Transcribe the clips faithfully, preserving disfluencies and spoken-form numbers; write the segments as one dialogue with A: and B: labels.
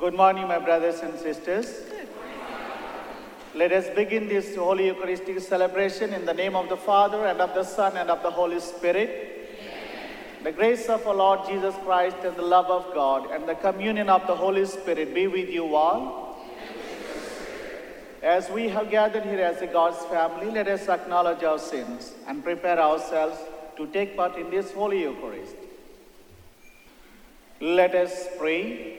A: Good morning, my brothers and sisters. Let us begin this Holy Eucharistic celebration in the name of the Father, and of the Son, and of the Holy Spirit. Amen. The grace of our Lord Jesus Christ, and the love of God, and the communion of the Holy Spirit be with you all. As we have gathered here as a God's family, let us acknowledge our sins and prepare ourselves to take part in this Holy Eucharist. Let us pray.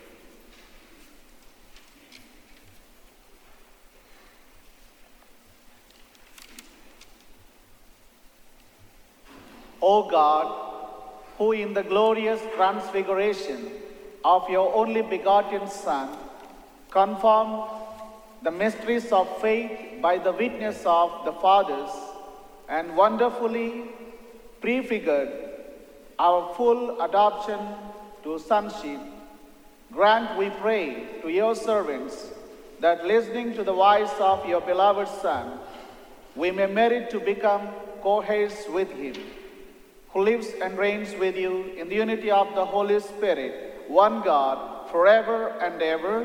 A: O God, who in the glorious transfiguration of your only begotten Son confirmed the mysteries of faith by the witness of the fathers and wonderfully prefigured our full adoption to sonship, grant, we pray, to your servants that listening to the voice of your beloved Son, we may merit to become co-heirs with him, who lives and reigns with you in the unity of the Holy Spirit, one God, forever and ever.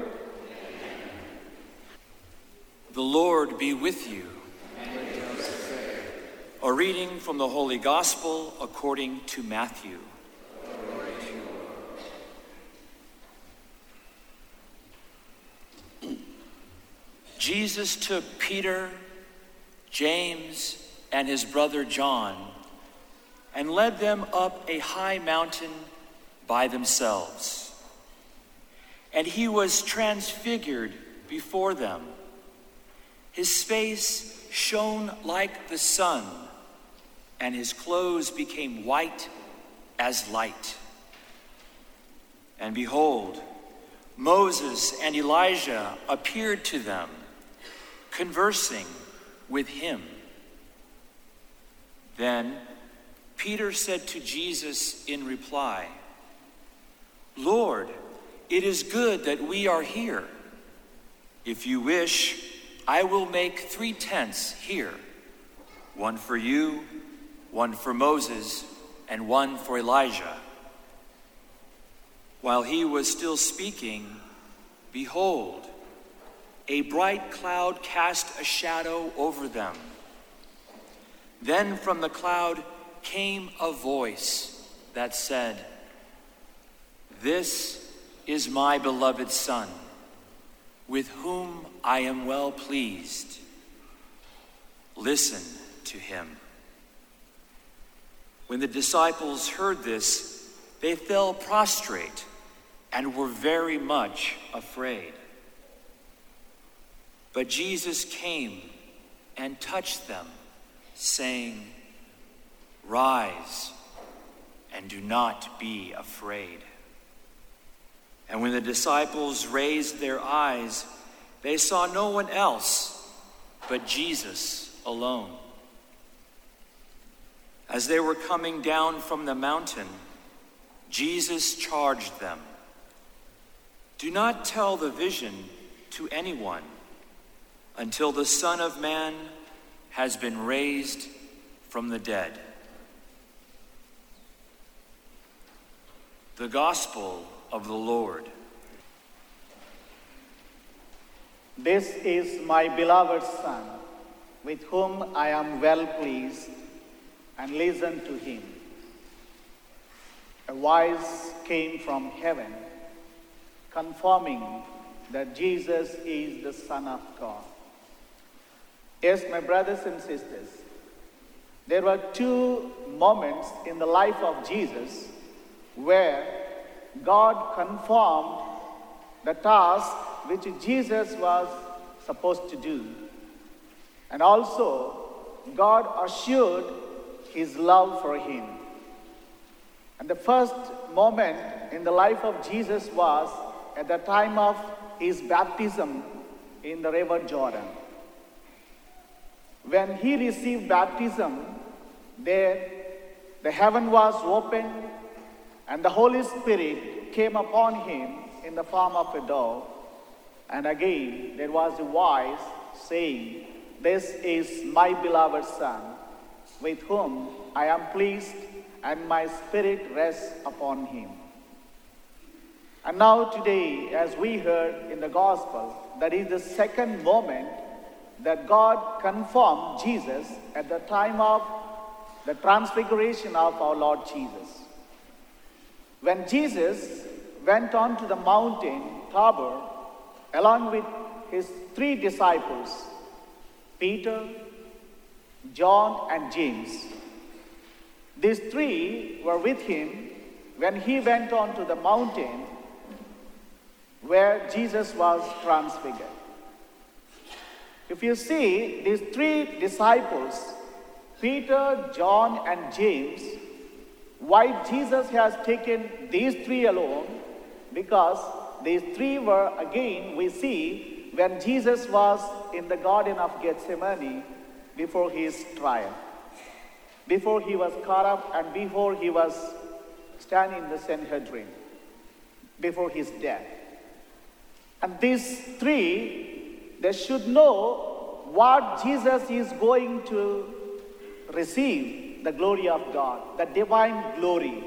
B: The Lord be with you. And with your spirit. A reading from the Holy Gospel according to Matthew. Glory to you. Jesus took Peter, James, and his brother John, and led them up a high mountain by themselves. And he was transfigured before them. His face shone like the sun, and his clothes became white as light. And behold, Moses and Elijah appeared to them, conversing with him. Then Peter said to Jesus in reply, Lord, it is good that we are here. If you wish, I will make three tents here, one for you, one for Moses, and one for Elijah. While he was still speaking, behold, a bright cloud cast a shadow over them. Then from the cloud came a voice that said, This is my beloved Son, with whom I am well pleased. Listen to him. When the disciples heard this, they fell prostrate and were very much afraid. But Jesus came and touched them, saying, Rise, and do not be afraid. And when the disciples raised their eyes, they saw no one else but Jesus alone. As they were coming down from the mountain, Jesus charged them, Do not tell the vision to anyone until the Son of Man has been raised from the dead. The Gospel of the Lord.
A: This is my beloved Son, with whom I am well pleased, and listen to him. A voice came from heaven, confirming that Jesus is the Son of God. Yes, my brothers and sisters, there were two moments in the life of Jesus where God confirmed the task which Jesus was supposed to do. And also, God assured his love for him. And the first moment in the life of Jesus was at the time of his baptism in the river Jordan. When he received baptism, there the heaven was opened, and the Holy Spirit came upon him in the form of a dove. And again, there was a voice saying, This is my beloved Son, with whom I am pleased, and my spirit rests upon him. And now today, as we heard in the gospel, that is the second moment that God confirmed Jesus at the time of the transfiguration of our Lord Jesus. When Jesus went on to the mountain, Tabor, along with his three disciples, Peter, John, and James. These three were with him when he went on to the mountain where Jesus was transfigured. If you see these three disciples, Peter, John, and James, why Jesus has taken these three alone? Because these three were, again, we see when Jesus was in the Garden of Gethsemane before his trial, before he was caught up and before he was standing in the Sanhedrin, before his death. And these three, they should know what Jesus is going to receive, the glory of God, the divine glory.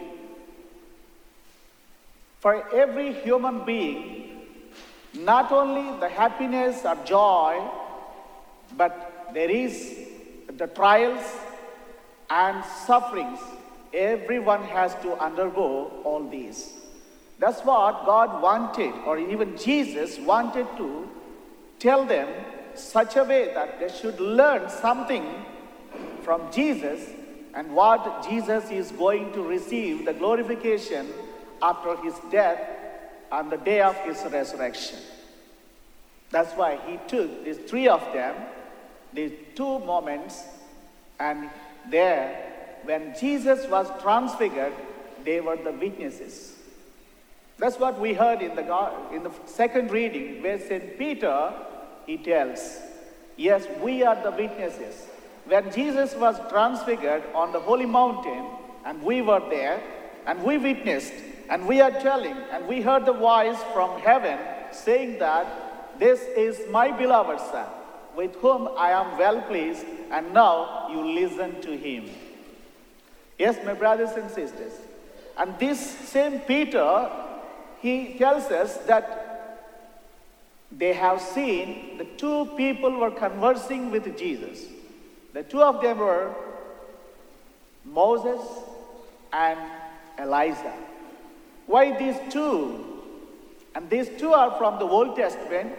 A: For every human being, not only the happiness or joy, but there is the trials and sufferings. Everyone has to undergo all these. That's what God wanted, or even Jesus wanted to tell them such a way that they should learn something from Jesus and what Jesus is going to receive, the glorification after his death on the day of his resurrection. That's why he took these three of them, these two moments, and there, when Jesus was transfigured, they were the witnesses. That's what we heard in the, in the second reading, where Saint Peter, he tells, yes, we are the witnesses. When Jesus was transfigured on the holy mountain, and we were there, and we witnessed, and we are telling, and we heard the voice from heaven saying that this is my beloved Son, with whom I am well pleased, and now you listen to him. Yes, my brothers and sisters. And this same Peter, he tells us that they have seen the two people were conversing with Jesus. The two of them were Moses and Elijah. Why these two? And these two are from the Old Testament.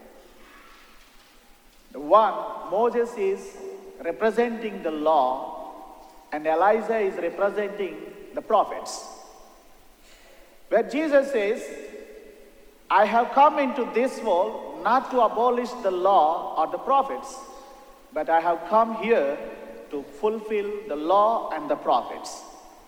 A: The one, Moses, is representing the law, and Elijah is representing the prophets. Where Jesus says, I have come into this world not to abolish the law or the prophets, but I have come here to fulfill the law and the prophets.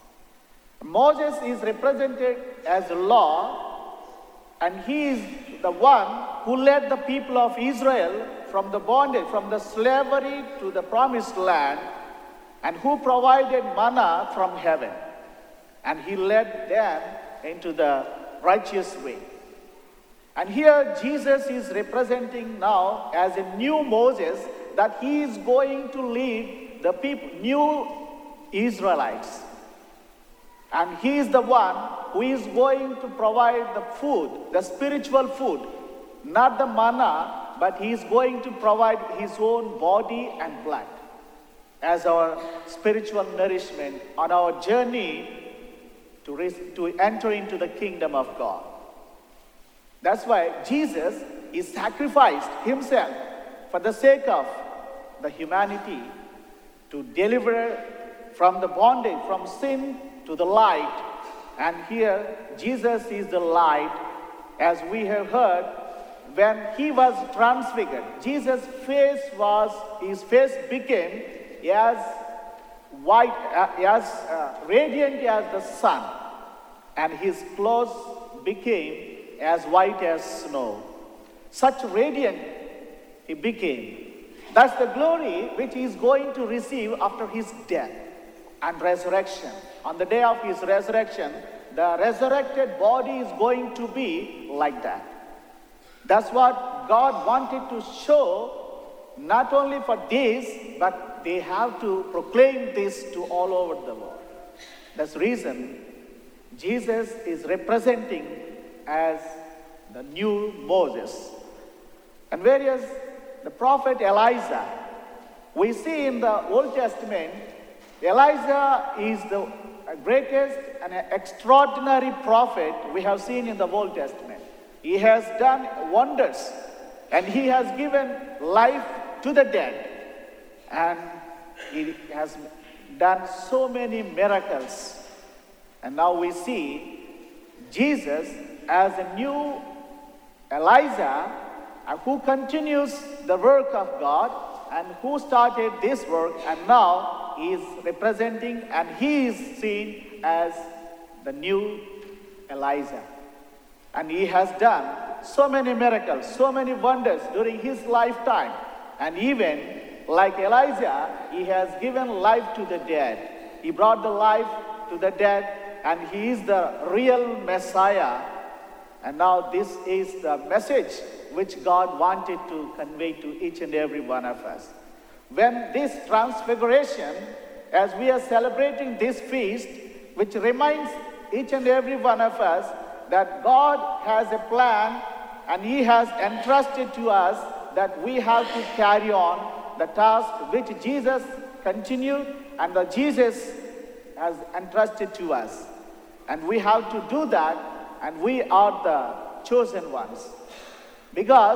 A: Moses is represented as the law, and he is the one who led the people of Israel from the bondage, from the slavery to the promised land, and who provided manna from heaven. And he led them into the righteous way. And here Jesus is representing now as a new Moses, that he is going to lead the people, new Israelites. And he is the one who is going to provide the food, the spiritual food, not the manna, but he is going to provide his own body and blood as our spiritual nourishment on our journey to, res- to enter into the kingdom of God. That's why Jesus is sacrificed himself for the sake of the humanity, to deliver from the bondage, from sin to the light. And here Jesus is the light, as we have heard. When he was transfigured, Jesus' face was, his face became as white, as uh, radiant as the sun, and his clothes became as white as snow. Such radiant he became. That's the glory which he is going to receive after his death and resurrection. On the day of his resurrection, the resurrected body is going to be like that. That's what God wanted to show, not only for this, but they have to proclaim this to all over the world. That's the reason Jesus is representing as the new Moses. And whereas the prophet Elijah, we see in the Old Testament, Elijah is the greatest and extraordinary prophet we have seen in the Old Testament. He has done wonders, and he has given life to the dead, and he has done so many miracles. And now we see Jesus as a new Elijah, uh, who continues the work of God and who started this work, and now he is representing and he is seen as the new Elijah. And he has done so many miracles, so many wonders during his lifetime. And even like Elijah, he has given life to the dead. He brought the life to the dead, and he is the real Messiah. And now this is the message which God wanted to convey to each and every one of us. When this transfiguration, as we are celebrating this feast, which reminds each and every one of us that God has a plan and he has entrusted to us that we have to carry on the task which Jesus continued and that Jesus has entrusted to us. And we have to do that, and we are the chosen ones. Because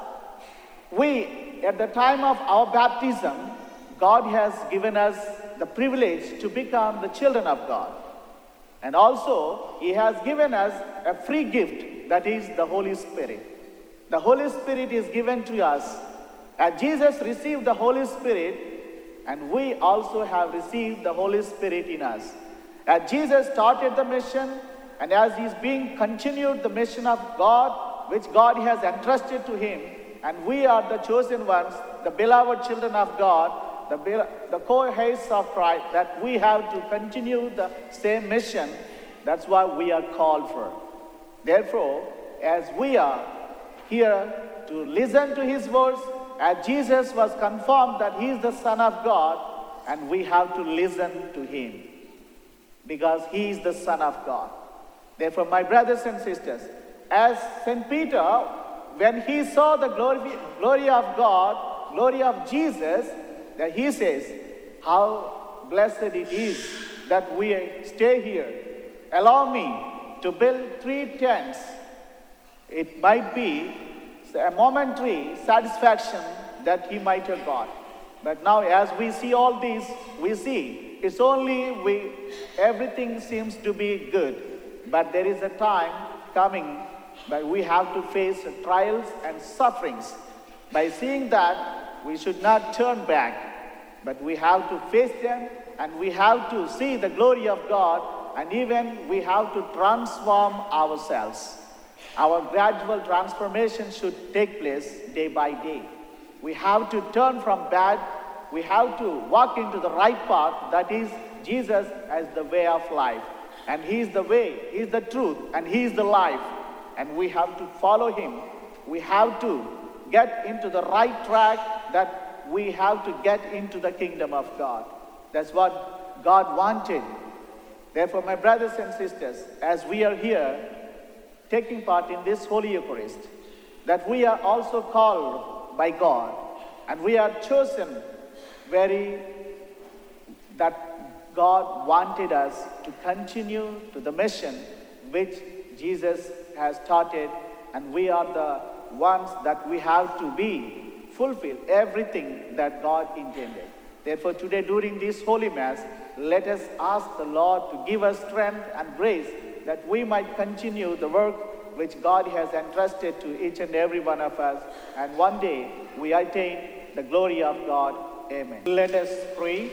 A: we, at the time of our baptism, God has given us the privilege to become the children of God. And also, he has given us a free gift, that is the Holy Spirit. The Holy Spirit is given to us. As Jesus received the Holy Spirit, and we also have received the Holy Spirit in us. As Jesus started the mission, and as he's being continued the mission of God, which God has entrusted to him, and we are the chosen ones, the beloved children of God, the, the co-heirs of Christ, that we have to continue the same mission. That's why we are called for. Therefore, as we are here to listen to his words, as Jesus was confirmed that he is the Son of God, and we have to listen to him because he is the Son of God. Therefore, my brothers and sisters, as Saint Peter, when he saw the glory, glory of God, glory of Jesus, that he says, how blessed it is that we stay here. Allow me to build three tents. It might be a momentary satisfaction that he might have got. But now as we see all these, we see it's only we, everything seems to be good. But there is a time coming that we have to face trials and sufferings. By seeing that, we should not turn back, but we have to face them, and we have to see the glory of God, and even we have to transform ourselves. Our gradual transformation should take place day by day. We have to turn from bad. We have to walk into the right path, that is Jesus as the way of life. And he is the way, he is the truth, and he is the life. And we have to follow him. We have to get into the right track, that we have to get into the kingdom of God. That's what God wanted. Therefore, my brothers and sisters, as we are here taking part in this Holy Eucharist, that we are also called by God, and we are chosen very, that God wanted us to continue to the mission which Jesus has started, and we are the ones that we have to be, fulfill everything that God intended. Therefore, today during this Holy Mass, let us ask the Lord to give us strength and grace that we might continue the work which God has entrusted to each and every one of us, and one day we attain the glory of God. Amen. Let us pray.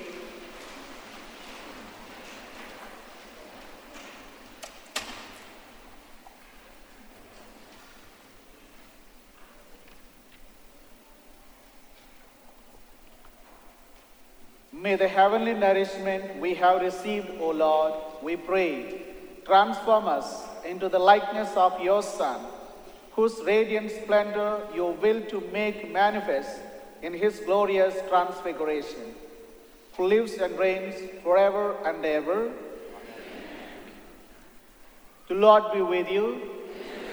A: May the heavenly nourishment we have received, O Lord, we pray, transform us into the likeness of your Son, whose radiant splendor you will to make manifest in his glorious transfiguration, who lives and reigns forever and ever. Amen. The Lord be with you.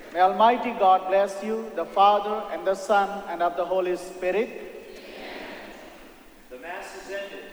A: May Almighty God bless you, the Father and the Son and of the Holy Spirit.
B: The Mass is ended.